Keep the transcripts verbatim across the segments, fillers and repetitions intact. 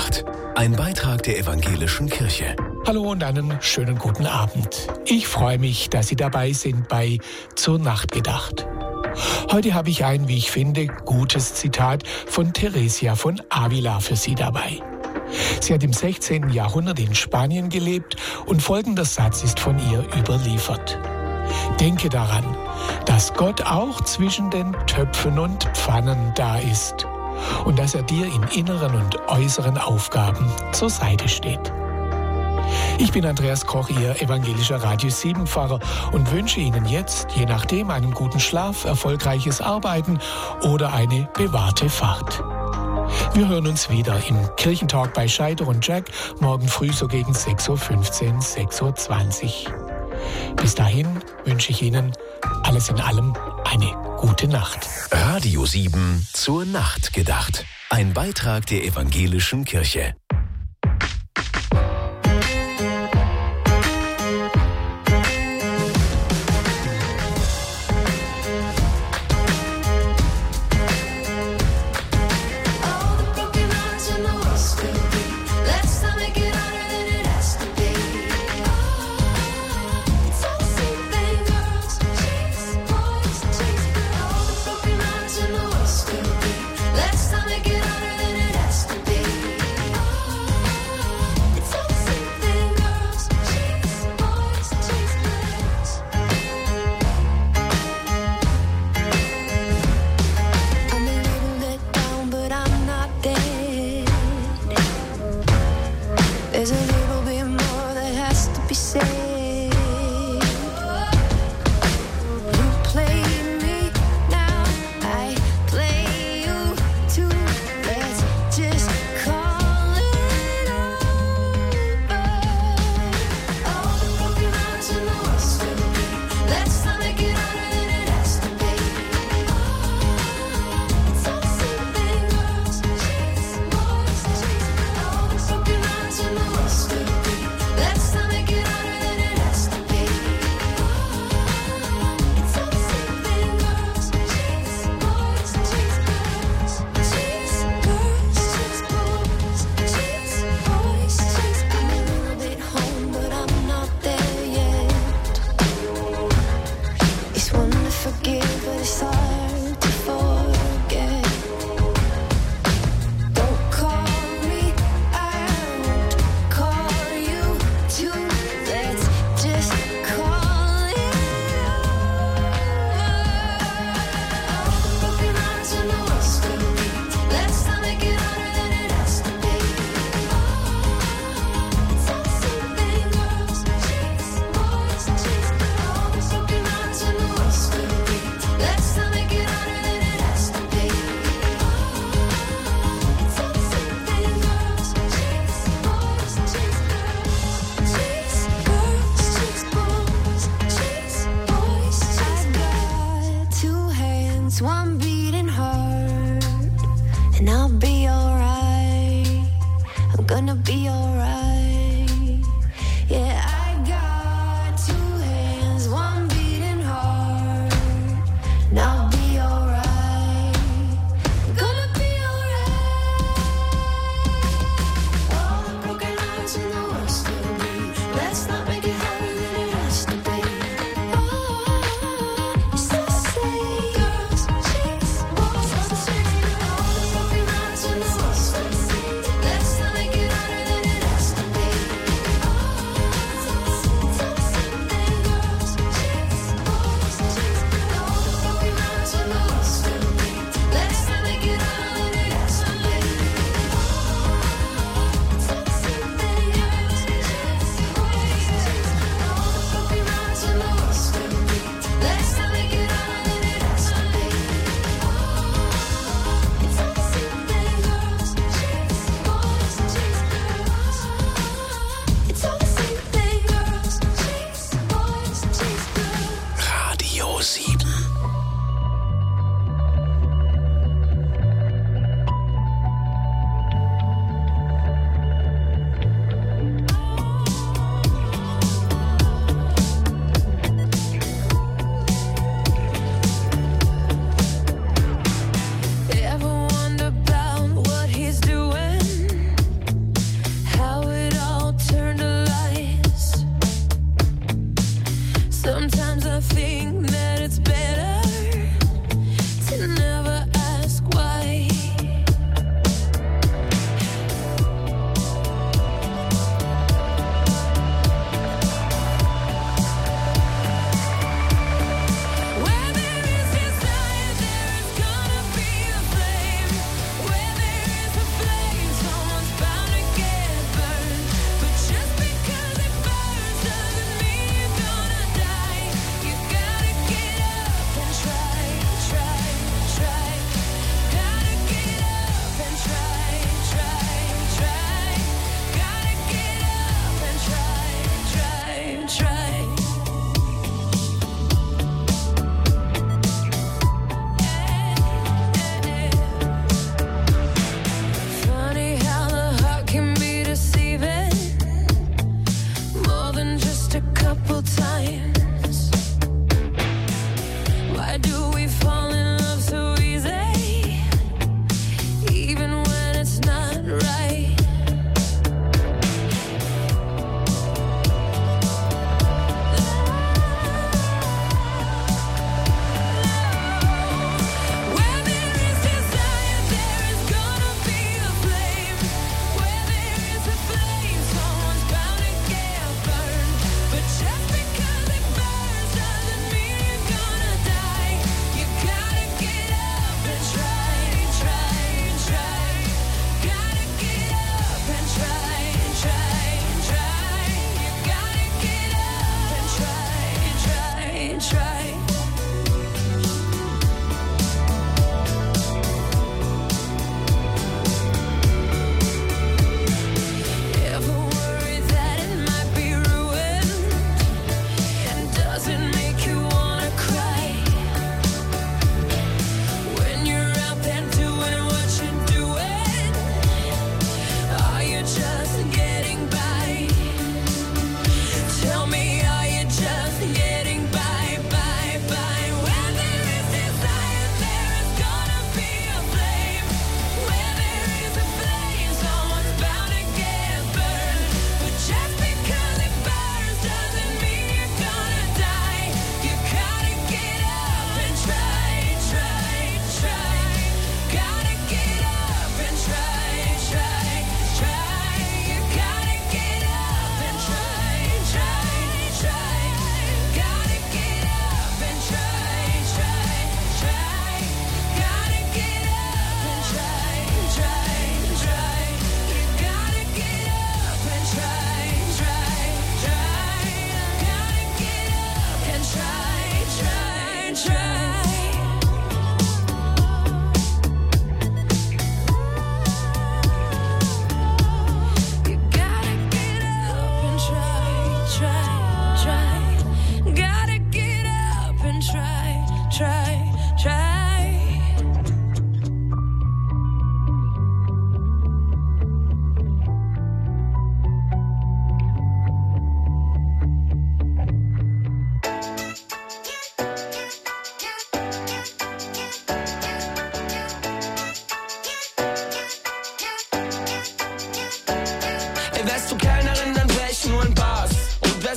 gedacht. Ein Beitrag der Evangelischen Kirche. Hallo und einen schönen guten Abend. Ich freue mich, dass Sie dabei sind bei Zur Nacht gedacht. Heute habe ich ein, wie ich finde, gutes Zitat von Theresia von Avila für Sie dabei. Sie hat im sechzehnten Jahrhundert in Spanien gelebt und folgender Satz ist von ihr überliefert. Denke daran, dass Gott auch zwischen den Töpfen und Pfannen da ist und dass er dir in inneren und äußeren Aufgaben zur Seite steht. Ich bin Andreas Koch, Ihr evangelischer Radio sieben Pfarrer und wünsche Ihnen jetzt, je nachdem, einen guten Schlaf, erfolgreiches Arbeiten oder eine bewahrte Fahrt. Wir hören uns wieder im Kirchentalk bei Scheider und Jack, morgen früh so gegen sechs Uhr fünfzehn, sechs Uhr zwanzig. Bis dahin wünsche ich Ihnen alles in allem eine gute Nacht. Radio sieben zur Nacht gedacht. Ein Beitrag der Evangelischen Kirche.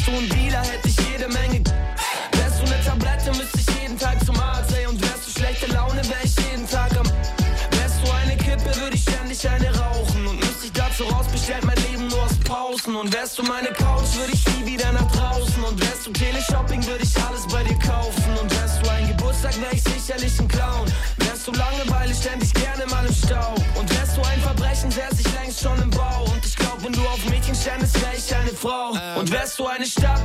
Wärst du ein Dealer, hätte ich jede Menge. Wärst du eine Tablette, müsste ich jeden Tag zum Arzt, ey. Und wärst du schlechte Laune, wär ich jeden Tag am. Wärst du eine Kippe, würde ich ständig eine rauchen. Und müsste ich dazu raus, bestellt mein Leben nur aus Pausen. Und wärst du meine Couch, würde ich nie wieder nach draußen. Und wärst du Teleshopping, würde ich alles bei dir kaufen. Und wärst du ein Geburtstag, wär ich sicherlich ein Clown. Wärst du Langeweile, ständig gerne mal im Stau. Und wärst du ein Verbrechen, wär's ich längst schon im Bau. Und ich glaub, wenn du auf Mädchen standest, wär ich eine Frau. Und wärst du eine Stadt,